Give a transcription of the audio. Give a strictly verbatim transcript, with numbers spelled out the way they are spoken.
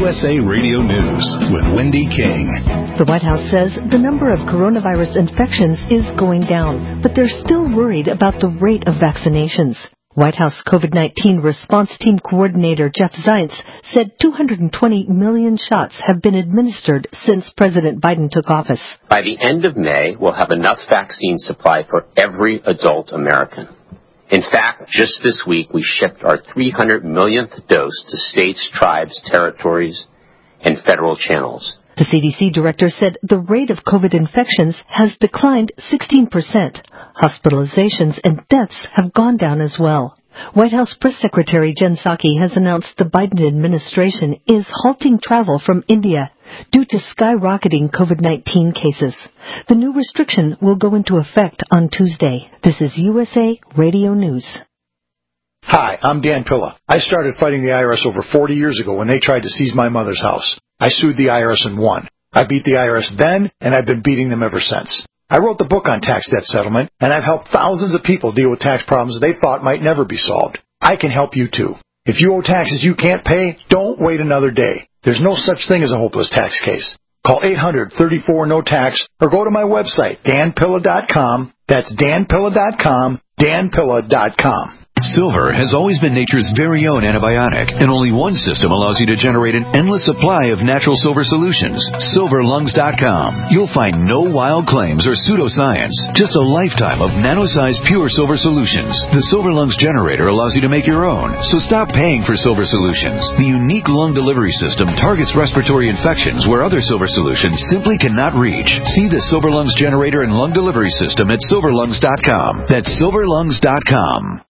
S A Radio News with Wendy King. The White House says the number of coronavirus infections is going down, but they're still worried about the rate of vaccinations. White House COVID nineteen Response Team Coordinator Jeff Zients said two hundred twenty million shots have been administered since President Biden took office. By the end of May, we'll have enough vaccine supply for every adult American. In fact, just this week, we shipped our three hundred millionth dose to states, tribes, territories, and federal channels. The C D C director said the rate of COVID infections has declined sixteen percent. Hospitalizations and deaths have gone down as well. White House Press Secretary Jen Psaki has announced the Biden administration is halting travel from India due to skyrocketing COVID nineteen cases. The new restriction will go into effect on Tuesday. This is U S A Radio News. Hi, I'm Dan Pilla. I started fighting the I R S over forty years ago when they tried to seize my mother's house. I sued the I R S and won. I beat the I R S then, and I've been beating them ever since. I wrote the book on tax debt settlement, and I've helped thousands of people deal with tax problems they thought might never be solved. I can help you too. If you owe taxes you can't pay, don't wait another day. There's no such thing as a hopeless tax case. Call eight hundred, thirty-four, no tax or go to my website, dan pilla dot com. That's dan pilla dot com, dan pilla dot com. Silver has always been nature's very own antibiotic, and only one system allows you to generate an endless supply of natural silver solutions. silver lungs dot com. You'll find no wild claims or pseudoscience, just a lifetime of nano-sized pure silver solutions. The Silver Lungs generator allows you to make your own, so stop paying for silver solutions. The unique lung delivery system targets respiratory infections where other silver solutions simply cannot reach. See the Silver Lungs generator and lung delivery system at silver lungs dot com. That's silver lungs dot com.